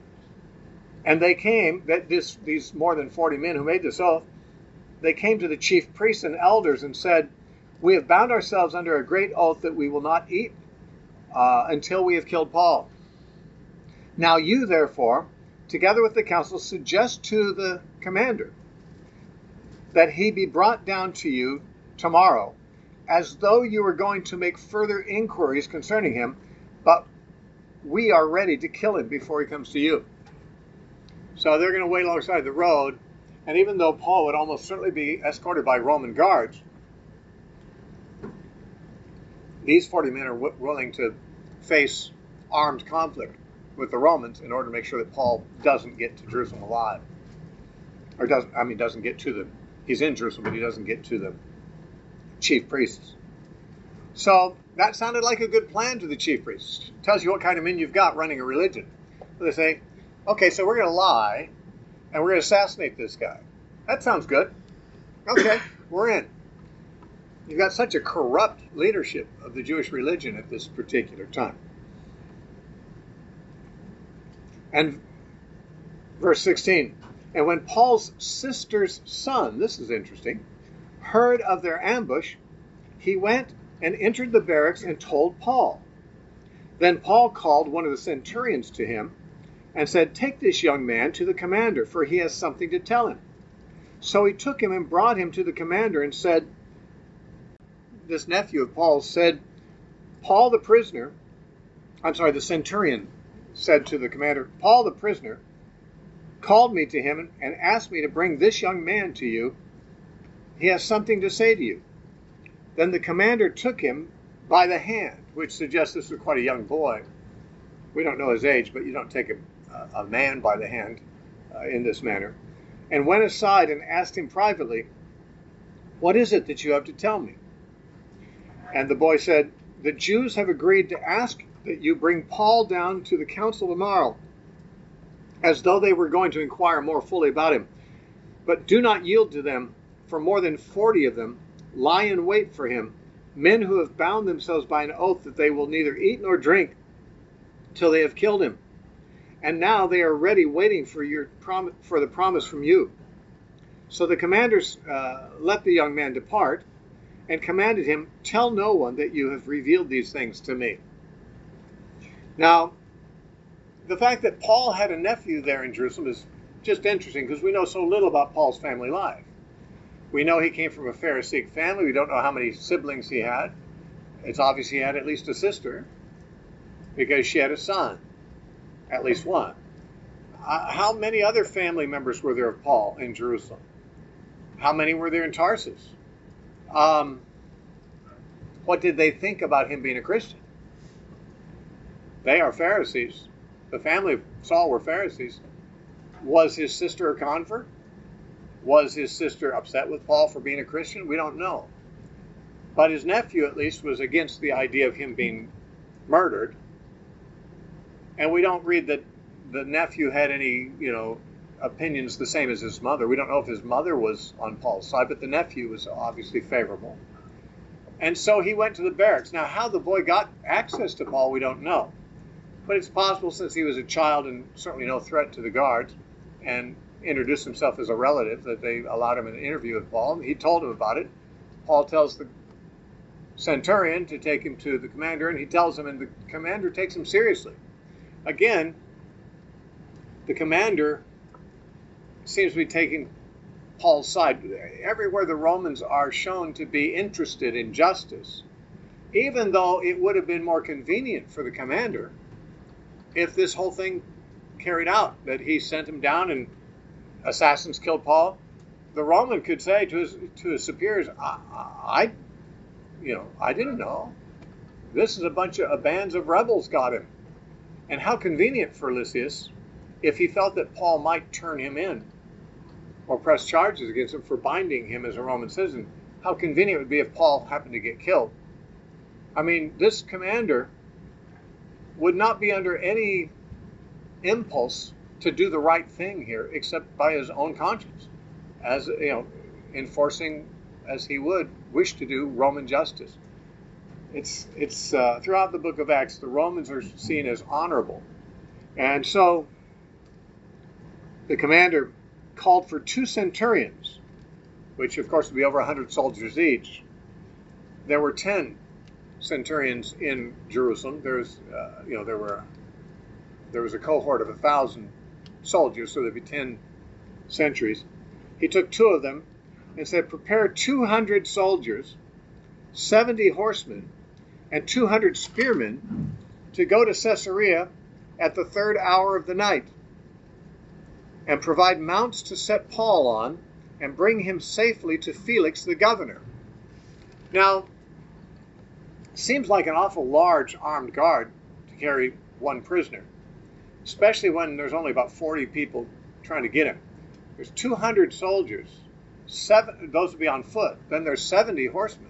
And they came, that this these more than forty men who made this oath, they came to the chief priests and elders and said, we have bound ourselves under a great oath that we will not eat uh, until we have killed Paul. Now you, therefore, together with the council, suggest to the commander that he be brought down to you tomorrow, as though you were going to make further inquiries concerning him, but we are ready to kill him before he comes to you. So they're going to wait alongside the road, and even though Paul would almost certainly be escorted by Roman guards, these forty men are w- willing to face armed conflict with the Romans in order to make sure that Paul doesn't get to Jerusalem alive. Or doesn't, I mean, doesn't get to the, he's in Jerusalem, but he doesn't get to the chief priests. So that sounded like a good plan to the chief priests. Tells you what kind of men you've got running a religion. So they say, okay, so we're going to lie, and we're going to assassinate this guy. That sounds good. Okay, we're in. You've got such a corrupt leadership of the Jewish religion at this particular time. And verse sixteen, and when Paul's sister's son, this is interesting, heard of their ambush, he went and entered the barracks and told Paul. Then Paul called one of the centurions to him and said, take this young man to the commander, for he has something to tell him. So he took him and brought him to the commander and said, this nephew of Paul's said, Paul the prisoner, I'm sorry, the centurion said to the commander, Paul the prisoner called me to him and asked me to bring this young man to you. He has something to say to you. Then the commander took him by the hand, which suggests this was quite a young boy. We don't know his age, but you don't take a, a man by the hand uh, in this manner, and went aside and asked him privately, "What is it that you have to tell me?" And the boy said, "The Jews have agreed to ask that you bring Paul down to the council tomorrow, as though they were going to inquire more fully about him. But do not yield to them, for more than forty of them lie in wait for him, men who have bound themselves by an oath that they will neither eat nor drink till they have killed him. And now they are ready, waiting for your prom- for the promise from you." So the commanders uh, let the young man depart, and commanded him, "Tell no one that you have revealed these things to me." Now, the fact that Paul had a nephew there in Jerusalem is just interesting, because we know so little about Paul's family life. We know he came from a Pharisaic family. We don't know how many siblings he had. It's obvious he had at least a sister, because she had a son, at least one. Uh, how many other family members were there of Paul in Jerusalem? How many were there in Tarsus? Um, what did they think about him being a Christian? They are Pharisees. The family of Saul were Pharisees. Was his sister a convert? Was his sister upset with Paul for being a Christian? We don't know. But his nephew, at least, was against the idea of him being murdered. And we don't read that the nephew had any, you know, opinions the same as his mother. We don't know if his mother was on Paul's side, but the nephew was obviously favorable. And so he went to the barracks. Now, how the boy got access to Paul, we don't know. But it's possible, since he was a child and certainly no threat to the guards, and introduced himself as a relative, that they allowed him an interview with Paul. He told him about it. Paul tells the centurion to take him to the commander, and he tells him, and the commander takes him seriously. Again, the commander seems to be taking Paul's side. Everywhere the Romans are shown to be interested in justice, even though it would have been more convenient for the commander if this whole thing carried out, that he sent him down and assassins killed Paul. The Roman could say to his to his superiors, I, I you know, I didn't know. This is a bunch of uh, bands of rebels got him. And how convenient for Lysias, if he felt that Paul might turn him in or press charges against him for binding him as a Roman citizen, how convenient it would be if Paul happened to get killed. I mean, this commander would not be under any impulse to do the right thing here, except by his own conscience, as you know, enforcing, as he would wish to do, Roman justice. It's it's uh, throughout the book of Acts, the Romans are seen as honorable, and so the commander called for two centurions, which of course would be over one hundred soldiers each. There were ten centurions in Jerusalem. There's uh, you know there were there was a cohort of a thousand soldiers, so there'd be ten centuries. He took two of them and said, "Prepare two hundred soldiers, seventy horsemen, and two hundred spearmen to go to Caesarea at the third hour of the night, and provide mounts to set Paul on, and bring him safely to Felix the governor." Now, seems like an awful large armed guard to carry one prisoner, especially when there's only about forty people trying to get him. There's two hundred soldiers, seven, those would be on foot. Then there's seventy horsemen.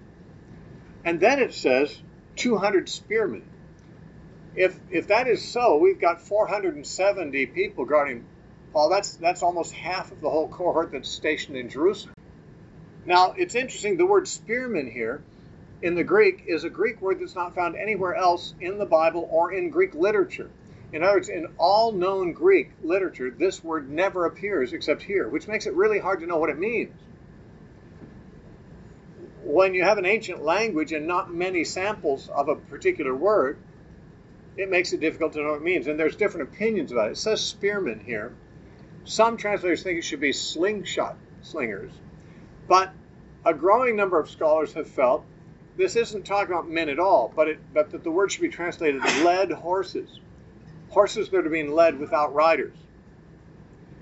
And then it says two hundred spearmen. If if that is so, we've got four hundred seventy people guarding Paul. That's, that's almost half of the whole cohort that's stationed in Jerusalem. Now, it's interesting, the word spearman here in the Greek is a Greek word that's not found anywhere else in the Bible or in Greek literature. In other words, in all known Greek literature, this word never appears except here, which makes it really hard to know what it means. When you have an ancient language and not many samples of a particular word, it makes it difficult to know what it means. And there's different opinions about it. It says spearmen here. Some translators think it should be slingshot slingers. But a growing number of scholars have felt this isn't talking about men at all, but, it, but that the word should be translated led horses. Horses that are being led without riders.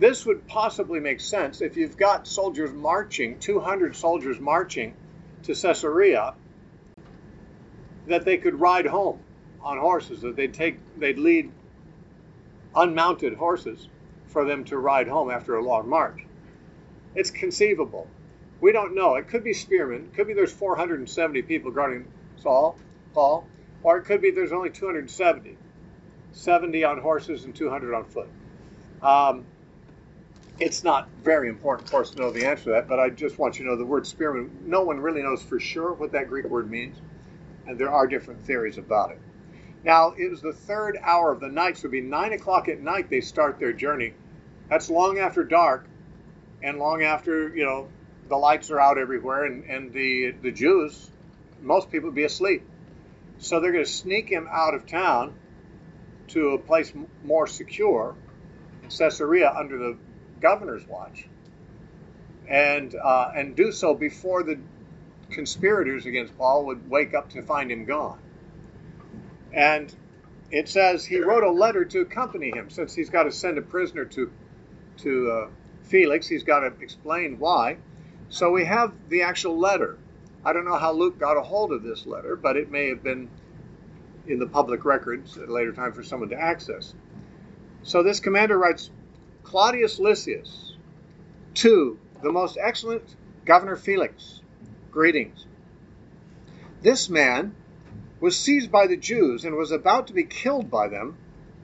this would possibly make sense if you've got soldiers marching, two hundred soldiers marching to Caesarea, that they could ride home on horses, that they'd take, they'd lead unmounted horses for them to ride home after a long march. It's conceivable. We don't know. It could be spearmen. It could be there's four hundred seventy people guarding Saul, Paul, or it could be there's only two hundred seventy. seventy on horses and two hundred on foot. Um, it's not very important for us to know the answer to that, but I just want you to know the word spearman, no one really knows for sure what that Greek word means, and there are different theories about it. Now, it was the third hour of the night, so it would be nine o'clock at night they start their journey. That's long after dark, and long after, you know, the lights are out everywhere, and, and the, the Jews, most people would be asleep. So they're going to sneak him out of town to a place more secure, Caesarea, under the governor's watch, and uh, and do so before the conspirators against Paul would wake up to find him gone. And it says he wrote a letter to accompany him, since he's got to send a prisoner to to uh, Felix. He's got to explain why. So we have the actual letter. I don't know how Luke got a hold of this letter, but it may have been in the public records at a later time for someone to access. So this commander writes, Claudius Lysias, to the most excellent Governor Felix, greetings. This man was seized by the Jews and was about to be killed by them.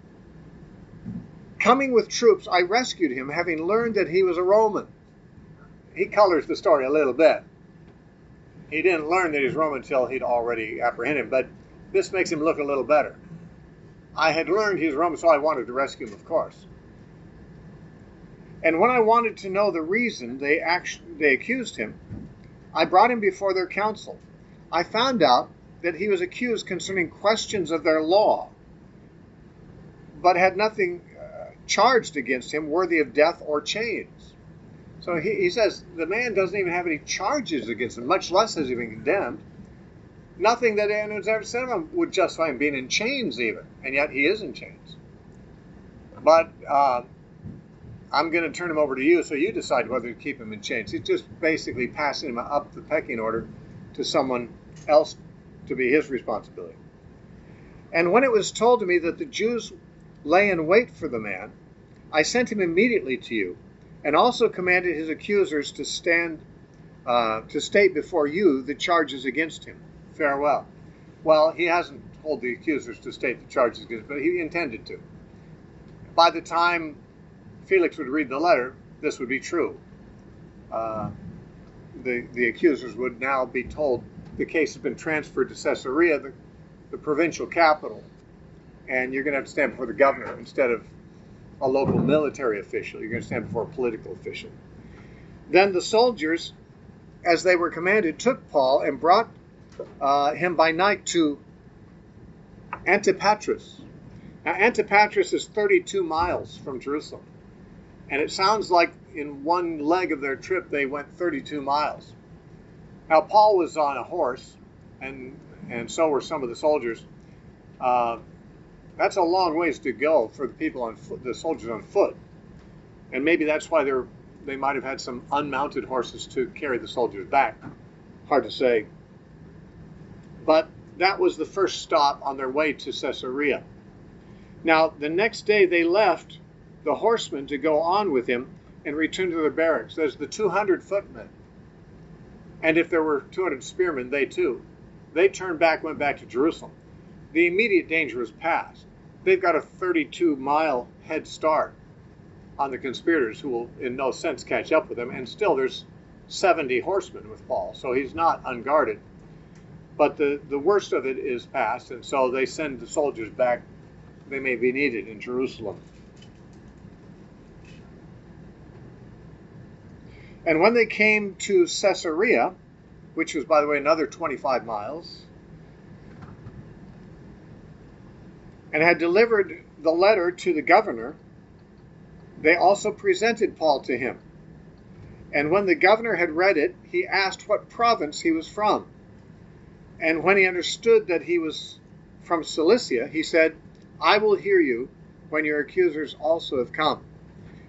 Coming with troops, I rescued him, having learned that he was a Roman. He colors the story a little bit. He didn't learn that he's Roman until he'd already apprehended him, but this makes him look a little better. I had learned he was Roman, so I wanted to rescue him, of course. And when I wanted to know the reason they actually, they accused him, I brought him before their council. I found out that he was accused concerning questions of their law, but had nothing uh, charged against him worthy of death or chains. So he, he says the man doesn't even have any charges against him, much less has he been condemned. Nothing that anyone's ever said of him would justify him being in chains even, and yet he is in chains. But uh, I'm going to turn him over to you, so you decide whether to keep him in chains. He's just basically passing him up the pecking order to someone else to be his responsibility. And when it was told to me that the Jews lay in wait for the man, I sent him immediately to you, and also commanded his accusers to stand, uh, to state before you the charges against him. Farewell. Well, he hasn't told the accusers to state the charges against him, but he intended to. By the time Felix would read the letter, this would be true. Uh, the, the accusers would now be told the case has been transferred to Caesarea, the, the provincial capital, and you're going to have to stand before the governor instead of a local military official. You're going to stand before a political official. Then the soldiers, as they were commanded, took Paul and brought uh, him by night to Antipatris. Now, Antipatris is thirty-two miles from Jerusalem. And it sounds like in one leg of their trip they went thirty-two miles. Now, Paul was on a horse, and and so were some of the soldiers. Uh, that's a long ways to go for the people on foot, the soldiers on foot. And maybe that's why they're, they might have had some unmounted horses to carry the soldiers back. Hard to say. But that was the first stop on their way to Caesarea. Now, the next day they left the horsemen to go on with him and return to their barracks. There's the two hundred footmen. And if there were two hundred spearmen, they too. They turned back, went back to Jerusalem. The immediate danger was past. They've got a thirty-two mile head start on the conspirators who will in no sense catch up with them. And still there's seventy horsemen with Paul, so he's not unguarded. But the, the worst of it is past, and so they send the soldiers back. They may be needed in Jerusalem. And when they came to Caesarea, which was, by the way, another twenty-five miles, and had delivered the letter to the governor, they also presented Paul to him. And when the governor had read it, he asked what province he was from. And when he understood that he was from Cilicia, he said, I will hear you when your accusers also have come.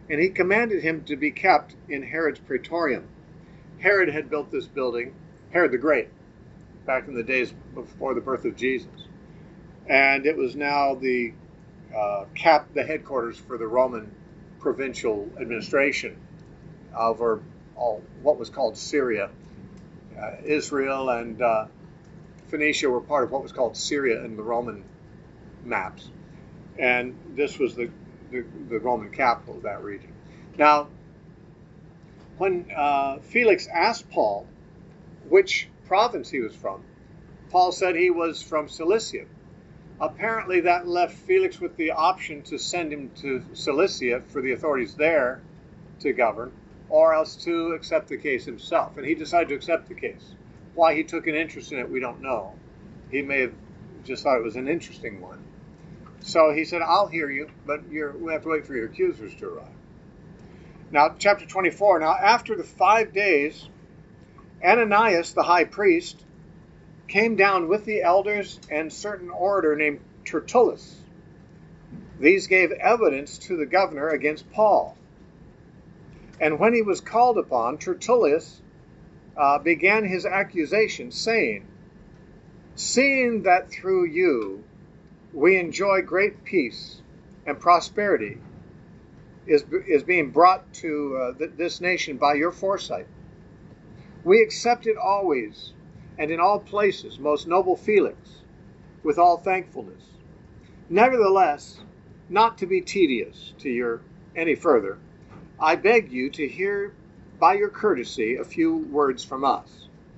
and he commanded him to be kept in Herod's praetorium. Herod had built this building, Herod the Great, back in the days before the birth of Jesus. And it was now the uh, cap, the headquarters for the Roman provincial administration over all what was called Syria. Uh, Israel and uh, Phoenicia were part of what was called Syria in the Roman maps. And this was the, the, the Roman capital of that region. Now, when uh, Felix asked Paul which province he was from, Paul said he was from Cilicia. Apparently that left Felix with the option to send him to Cilicia for the authorities there to govern, or else to accept the case himself. And he decided to accept the case. Why he took an interest in it, we don't know. He may have just thought it was an interesting one. So he said, I'll hear you, but you're, we have to wait for your accusers to arrive. Now, chapter twenty-four. Now, after the five days, Ananias, the high priest, came down with the elders and certain orator named Tertullus. These gave evidence to the governor against Paul. And when he was called upon, Tertullus uh, began his accusation, saying, seeing that through you we enjoy great peace and prosperity is, is being brought to uh, th- this nation by your foresight. We accept it always and in all places, most noble Felix, with all thankfulness. Nevertheless, not to be tedious to your any further, I beg you to hear by your courtesy a few words from us.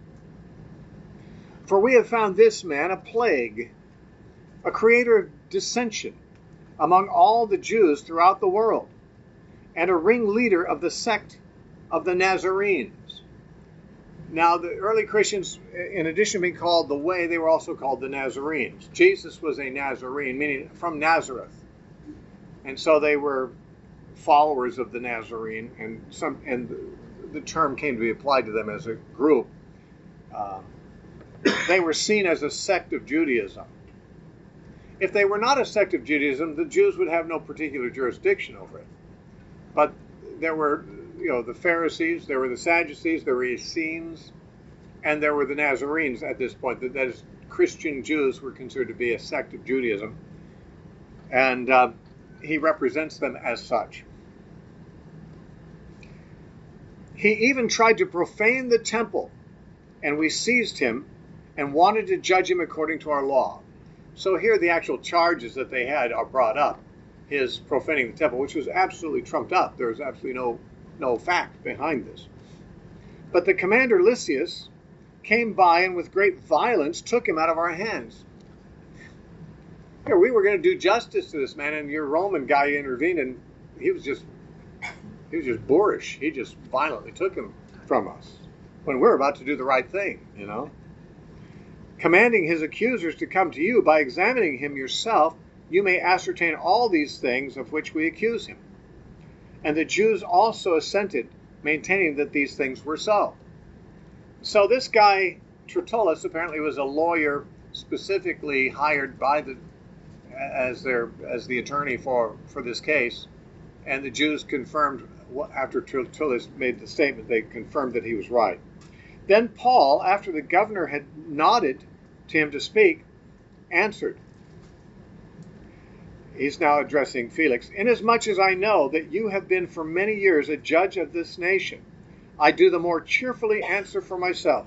For we have found this man a plague, a creator of dissension among all the Jews throughout the world, and a ringleader of the sect of the Nazarenes. Now, the early Christians, in addition to being called the Way, they were also called the Nazarenes. Jesus was a Nazarene, meaning from Nazareth. And so they were followers of the Nazarene, and some and the term came to be applied to them as a group. Uh, they were seen as a sect of Judaism. If they were not a sect of Judaism, the Jews would have no particular jurisdiction over it. But there were, you know, the Pharisees, there were the Sadducees, there were Essenes, and there were the Nazarenes at this point. That is, Christian Jews were considered to be a sect of Judaism, and uh, he represents them as such. He even tried to profane the temple, and we seized him and wanted to judge him according to our law. So here the actual charges that they had are brought up. His profaning the temple, which was absolutely trumped up. There was absolutely no, no fact behind this. But the commander Lysias came by and with great violence took him out of our hands. Here, we were going to do justice to this man, and your Roman guy intervened, and he was just he was just boorish. He just violently took him from us when we were about to do the right thing, you know. Commanding his accusers to come to you, by examining him yourself, you may ascertain all these things of which we accuse him. And the Jews also assented, maintaining that these things were so. So this guy, Tertullus, apparently was a lawyer specifically hired by the as their as the attorney for, for this case. And the Jews confirmed, after Tertullus made the statement, they confirmed that he was right. Then Paul, after the governor had nodded to him to speak, answered. He's now addressing Felix. Inasmuch as I know that you have been for many years a judge of this nation, I do the more cheerfully answer for myself.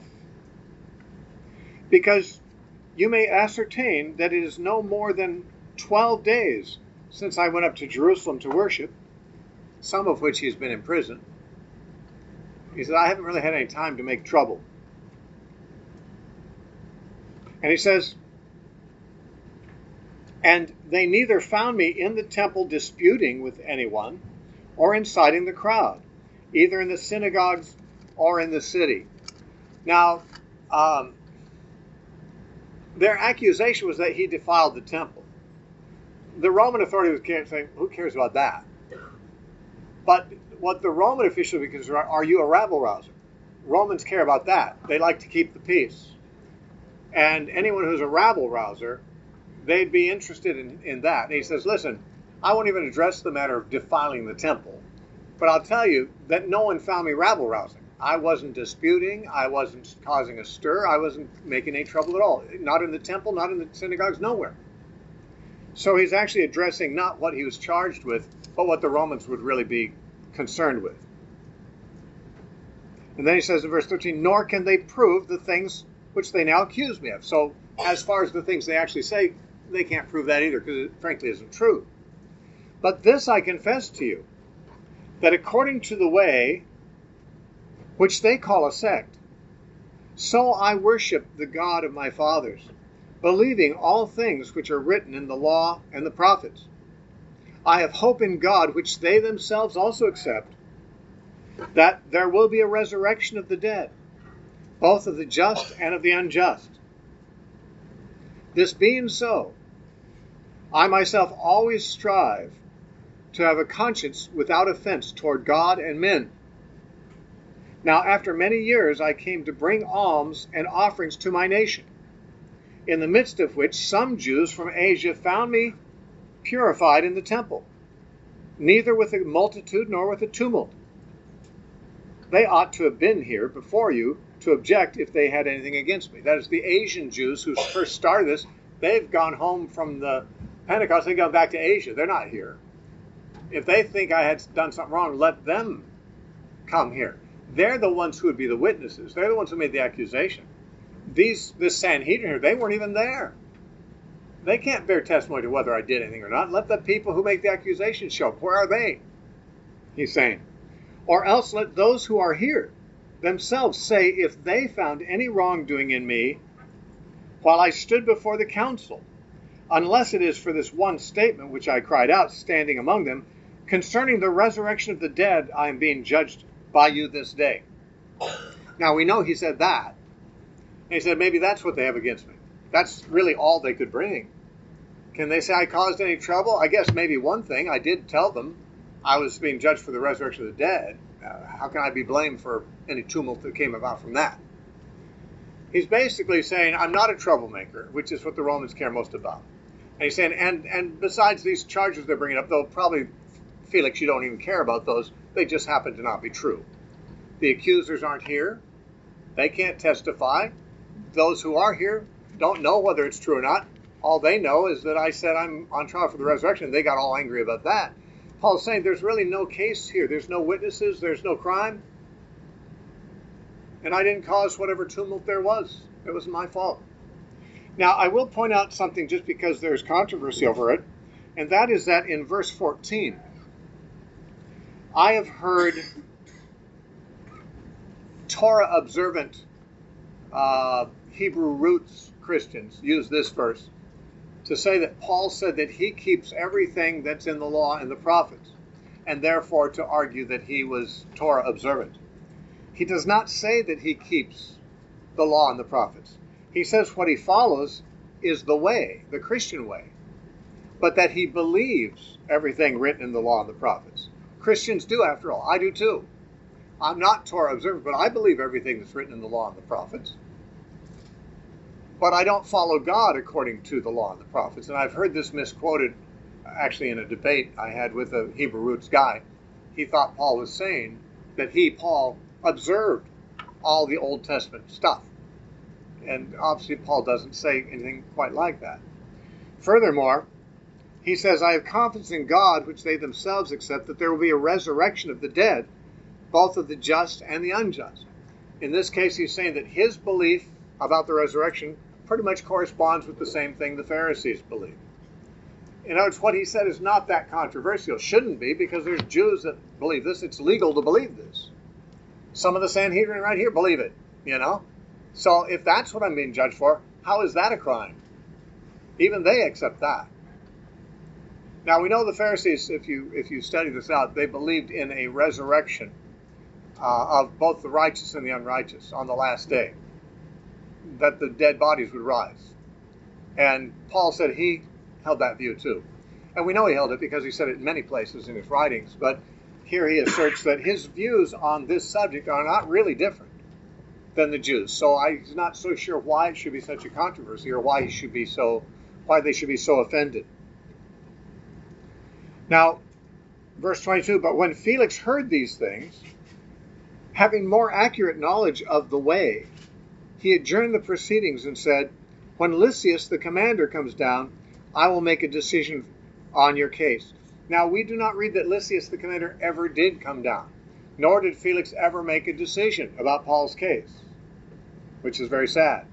Because you may ascertain that it is no more than twelve days since I went up to Jerusalem to worship, some of which he's been in prison. He said, I haven't really had any time to make trouble. And he says, and they neither found me in the temple disputing with anyone or inciting the crowd, either in the synagogues or in the city. Now, um, their accusation was that he defiled the temple. The Roman authorities would say, who cares about that? But what the Roman officials would consider, are you a rabble-rouser? Romans care about that. They like to keep the peace. And anyone who's a rabble-rouser, they'd be interested in, in that. And he says, listen, I won't even address the matter of defiling the temple. But I'll tell you that no one found me rabble-rousing. I wasn't disputing. I wasn't causing a stir. I wasn't making any trouble at all. Not in the temple, not in the synagogues, nowhere. So he's actually addressing not what he was charged with, but what the Romans would really be concerned with. And then he says in verse thirteen, nor can they prove the things which they now accuse me of. So as far as the things they actually say, they can't prove that either, because it frankly isn't true. But this I confess to you, that according to the way which they call a sect, so I worship the God of my fathers, believing all things which are written in the law and the prophets. I have hope in God, which they themselves also accept, that there will be a resurrection of the dead, both of the just and of the unjust. This being so, I myself always strive to have a conscience without offense toward God and men. Now, after many years, I came to bring alms and offerings to my nation, in the midst of which some Jews from Asia found me purified in the temple, neither with a multitude nor with a tumult. They ought to have been here before you to object if they had anything against me. That is, the Asian Jews who first started this, they've gone home from the Pentecost, they've gone back to Asia. They're not here. If they think I had done something wrong, let them come here. They're the ones who would be the witnesses. They're the ones who made the accusation. These, this Sanhedrin here, they weren't even there. They can't bear testimony to whether I did anything or not. Let the people who make the accusation show up. Where are they? He's saying. Or else let those who are here themselves say if they found any wrongdoing in me while I stood before the council, unless it is for this one statement which I cried out, standing among them, concerning the resurrection of the dead, I am being judged by you this day. Now we know he said that. And he said maybe that's what they have against me. That's really all they could bring. Can they say I caused any trouble? I guess maybe one thing. I did tell them I was being judged for the resurrection of the dead. Uh, how can I be blamed for any tumult that came about from that? He's basically saying I'm not a troublemaker, which is what the Romans care most about. And he's saying, and, and besides these charges they're bringing up, they'll probably, Felix, you don't even care about those. They just happen to not be true. The accusers aren't here. They can't testify. Those who are here don't know whether it's true or not. All they know is that I said I'm on trial for the resurrection. They got all angry about that. Paul's saying there's really no case here. There's no witnesses. There's no crime. And I didn't cause whatever tumult there was. It was my fault. Now, I will point out something just because there's controversy over it, and that is that in verse fourteen, I have heard Torah-observant uh, Hebrew roots Christians use this verse to say that Paul said that he keeps everything that's in the law and the prophets, and therefore to argue that he was Torah-observant. He does not say that he keeps the law and the prophets. He says what he follows is the way, the Christian way, but that he believes everything written in the law and the prophets. Christians do, after all. I do too. I'm not Torah observant, but I believe everything that's written in the law and the prophets. But I don't follow God according to the law and the prophets. And I've heard this misquoted, actually in a debate I had with a Hebrew roots guy. He thought Paul was saying that he, Paul, observed all the Old Testament stuff. And obviously Paul doesn't say anything quite like that. Furthermore, he says, I have confidence in God, which they themselves accept, that there will be a resurrection of the dead, both of the just and the unjust. In this case, he's saying that his belief about the resurrection pretty much corresponds with the same thing the Pharisees believe. In other words, what he said is not that controversial. Shouldn't be, because there's Jews that believe this. It's legal to believe this. Some of the Sanhedrin right here believe it, you know. So if that's what I'm being judged for, how is that a crime? Even they accept that. Now, we know the Pharisees, if you if you study this out, they believed in a resurrection uh, of both the righteous and the unrighteous on the last day, that the dead bodies would rise. And Paul said he held that view too. And we know he held it because he said it in many places in his writings, but here he asserts that his views on this subject are not really different than the Jews. So I'm not so sure why it should be such a controversy, or why he should be so, why they should be so offended. Now, Verse twenty-two, but when Felix heard these things, having more accurate knowledge of the way, he adjourned the proceedings and said, when Lysias the commander comes down, I will make a decision on your case. Now, we do not read that Lysias the commander ever did come down, nor did Felix ever make a decision about Paul's case, which is very sad.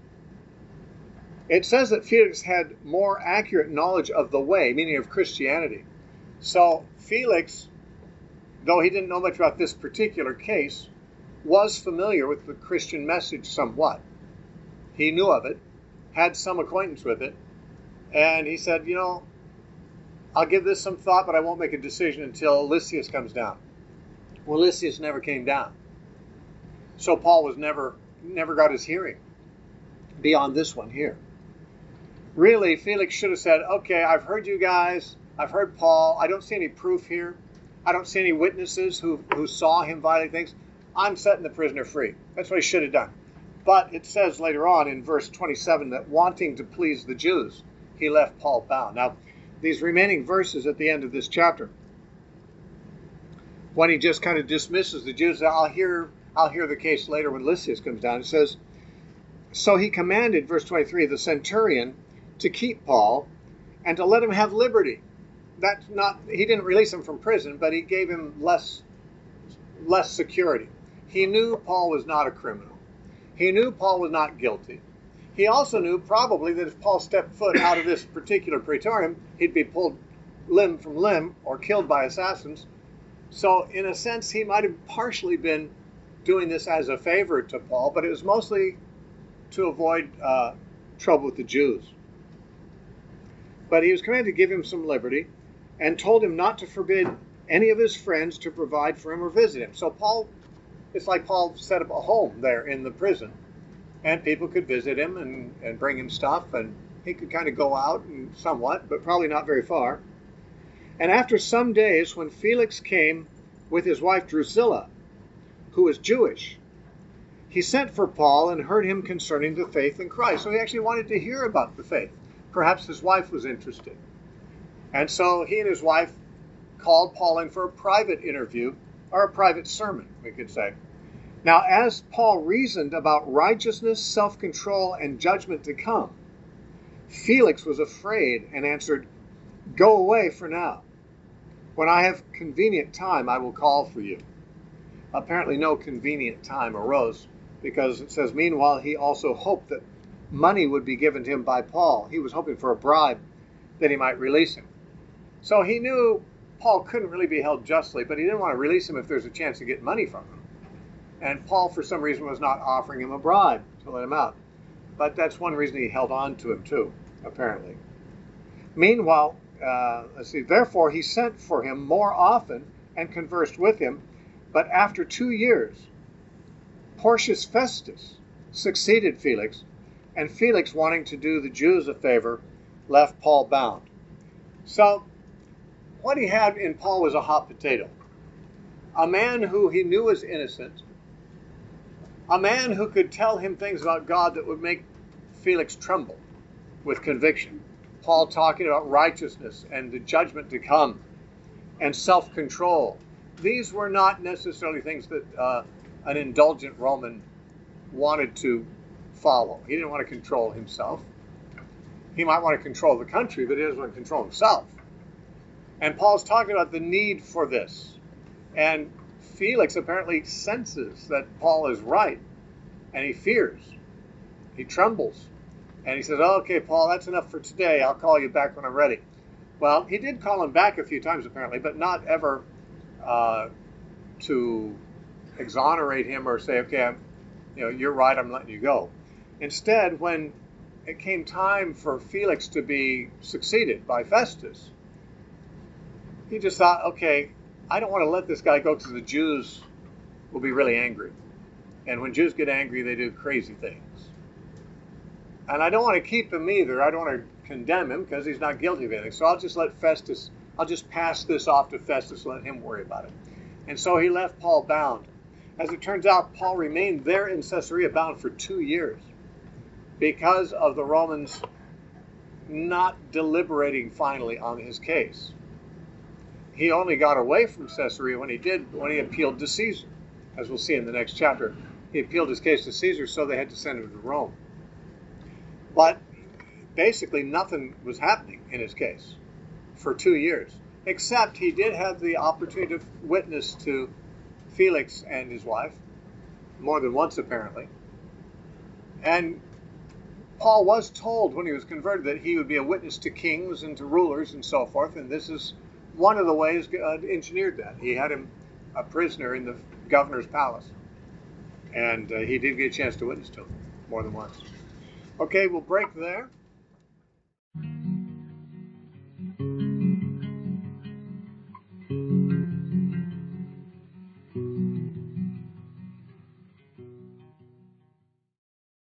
It says that Felix had more accurate knowledge of the way, meaning of Christianity. So Felix, though he didn't know much about this particular case, was familiar with the Christian message somewhat. He knew of it, had some acquaintance with it, and he said, you know, I'll give this some thought, but I won't make a decision until Lysias comes down. Well, Lysias never came down. So Paul was never, never got his hearing beyond this one here. Really, Felix should have said, okay, I've heard you guys, I've heard Paul, I don't see any proof here. I don't see any witnesses who, who saw him violate things. I'm setting the prisoner free. That's what he should have done. But it says later on in verse twenty-seven that wanting to please the Jews, he left Paul bound. Now, these remaining verses at the end of this chapter, when he just kind of dismisses the Jews, I'll hear, I'll hear the case later when Lysias comes down. It says, so he commanded, verse twenty-three, the centurion to keep Paul and to let him have liberty. That's not, he didn't release him from prison, but he gave him less, less security. He knew Paul was not a criminal. He knew Paul was not guilty. He also knew probably that if Paul stepped foot out of this particular praetorium, he'd be pulled limb from limb or killed by assassins. So in a sense, he might have partially been doing this as a favor to Paul, but it was mostly to avoid uh, trouble with the Jews. But he was commanded to give him some liberty and told him not to forbid any of his friends to provide for him or visit him. So Paul, it's like Paul set up a home there in the prison, and people could visit him and, and bring him stuff, and he could kind of go out and somewhat, but probably not very far. And after some days, when Felix came with his wife Drusilla, who was Jewish, he sent for Paul and heard him concerning the faith in Christ. So he actually wanted to hear about the faith. Perhaps his wife was interested. And so he and his wife called Paul in for a private interview, or a private sermon, we could say. Now, as Paul reasoned about righteousness, self-control, and judgment to come, Felix was afraid and answered, go away for now. When I have convenient time, I will call for you. Apparently no convenient time arose, because it says, meanwhile, he also hoped that money would be given to him by Paul. He was hoping for a bribe that he might release him. So he knew Paul couldn't really be held justly, but he didn't want to release him if there's a chance to get money from him. And Paul, for some reason, was not offering him a bribe to let him out. But that's one reason he held on to him, too, apparently. Meanwhile, uh, let's see, therefore he sent for him more often and conversed with him. But after two years, Porcius Festus succeeded Felix, and Felix, wanting to do the Jews a favor, left Paul bound. So what he had in Paul was a hot potato. A man who he knew was innocent. A man who could tell him things about God that would make Felix tremble with conviction. Paul talking about righteousness and the judgment to come and self-control. These were not necessarily things that uh, an indulgent Roman wanted to follow. He didn't want to control himself. He might want to control the country, but he doesn't want to control himself. And Paul's talking about the need for this. And Felix apparently senses that Paul is right, and he fears. He trembles. And he says, oh, okay, Paul, that's enough for today. I'll call you back when I'm ready. Well, he did call him back a few times, apparently, but not ever uh, to exonerate him or say, okay, I'm, you know, you're right, I'm letting you go. Instead, when it came time for Felix to be succeeded by Festus, he just thought, okay, I don't want to let this guy go because the Jews will be really angry. And when Jews get angry, they do crazy things. And I don't want to keep him either. I don't want to condemn him because he's not guilty of anything. So I'll just let Festus, I'll just pass this off to Festus, let him worry about it. And so he left Paul bound. As it turns out, Paul remained there in Caesarea bound for two years because of the Romans not deliberating finally on his case. he only got away from Caesarea when he did, when he appealed to Caesar. As we'll see in the next chapter, he appealed his case to Caesar, so they had to send him to Rome. But basically nothing was happening in his case for two years, except he did have the opportunity to witness to Felix and his wife, more than once apparently. And Paul was told when he was converted that he would be a witness to kings and to rulers and so forth, and this is one of the ways God engineered that. He had him a prisoner in the governor's palace, and uh, he did get a chance to witness to him more than once. Okay, we'll break there.